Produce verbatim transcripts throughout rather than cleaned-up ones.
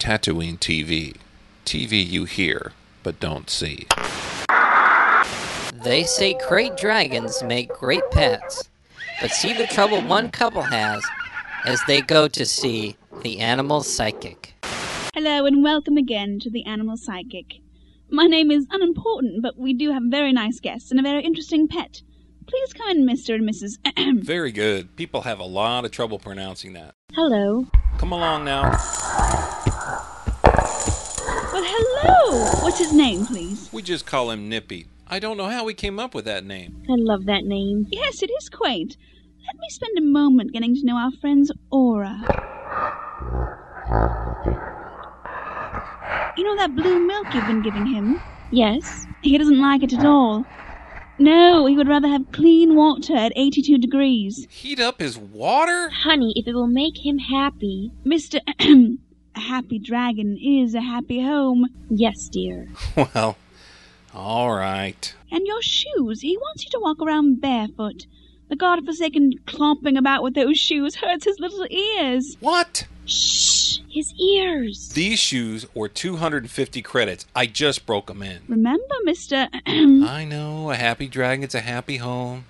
Tatooine T V. T V you hear, but don't see. They say great dragons make great pets, but see the trouble one couple has as they go to see the Animal Psychic. Hello and welcome again to the Animal Psychic. My name is unimportant, but we do have very nice guests and a very interesting pet. Please come in, Mister and Missus Very good. People have a lot of trouble pronouncing that. Hello. Come along now. Well, hello! What's his name, please? We just call him Nippy. I don't know how we came up with that name. I love that name. Yes, it is quaint. Let me spend a moment getting to know our friend's aura. You know that blue milk you've been giving him? Yes. He doesn't like it at all. No, he would rather have clean water at eighty-two degrees. Heat up his water? Honey, if it will make him happy. Mister A happy dragon is a happy home. Yes, dear. Well, all right. And your shoes. He wants you to walk around barefoot. The godforsaken clomping about with those shoes hurts his little ears. What? Shh! His ears. These shoes were two hundred fifty credits. I just broke them in. Remember, Mister I know, a happy dragon's a happy home.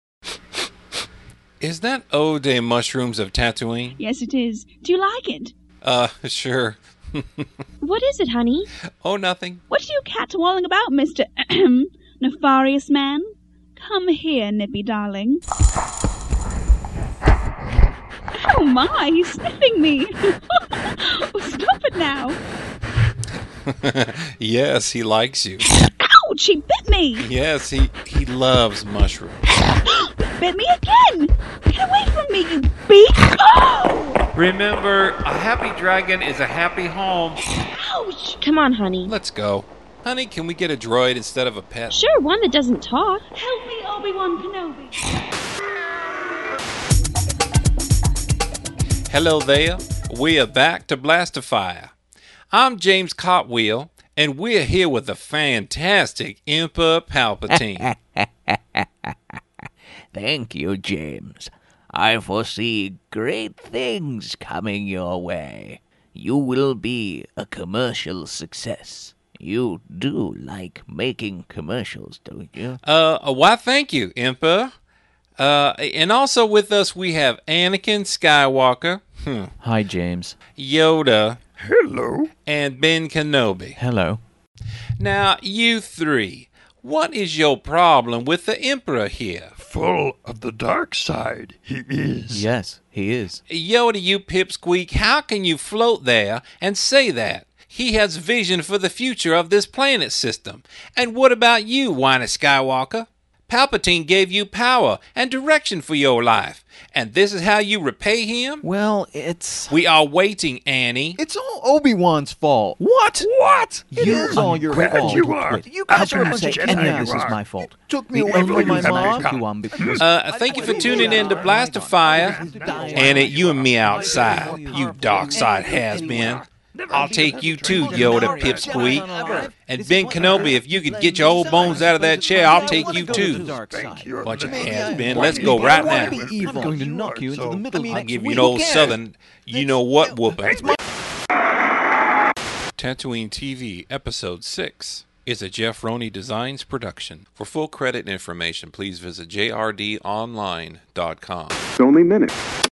Is that Eau de Mushrooms of Tatooine? Yes, it is. Do you like it? Uh, sure. What is it, honey? Oh, nothing. What are you caterwauling about, Mister Nefarious Man? Come here, Nippy darling. Oh my, he's sniffing me. Stop it now. Yes, he likes you. Ouch, he bit me. Yes, he, he loves mushrooms. Bit me again. Get away from me, you beast. Oh! Remember, a happy dragon is a happy home. Ouch. Come on, honey. Let's go. Honey, can we get a droid instead of a pet? Sure, one that doesn't talk. Help me, Obi-Wan Kenobi. Hello there. We are back to Blastify. I'm James Cotwheel, and we're here with the fantastic Emperor Palpatine. Thank you, James. I foresee great things coming your way. You will be a commercial success. You do like making commercials, don't you? Uh, why, thank you, Emperor. Uh, and also with us we have Anakin Skywalker. Hmm. Hi, James. Yoda. Hello. And Ben Kenobi. Hello. Now, you three, what is your problem with the Emperor here? Full of the dark side, he is. Yes, he is. Yoda, you pipsqueak, how can you float there and say that? He has vision for the future of this planet system. And what about you, Whiny Skywalker? Palpatine gave you power and direction for your life. And this is how you repay him? Well, it's... We are waiting, Annie. It's all Obi-Wan's fault. What? What? It is all your Glad fault. you are. Wait, you guys How are a can bunch you of say any any of of this you is are? my fault. Took me The away only from you my when I mom come. Obi-Wan because... Uh, thank you for tuning in to Blastify. Annie, you and me outside. You dark side has-been. I'll take you too, Yoda pipsqueak. And Ben Kenobi, if you could get your old bones out of that chair, I'll take you too. Bunch of has-been. Let's go right now. I'm going to knock you into the middle. I'll give you an old southern, you-know-what whooping. Tatooine T V, Episode six, is a Jeff Roney Designs production. For full credit and information, please visit j r d online dot com. It's only minutes.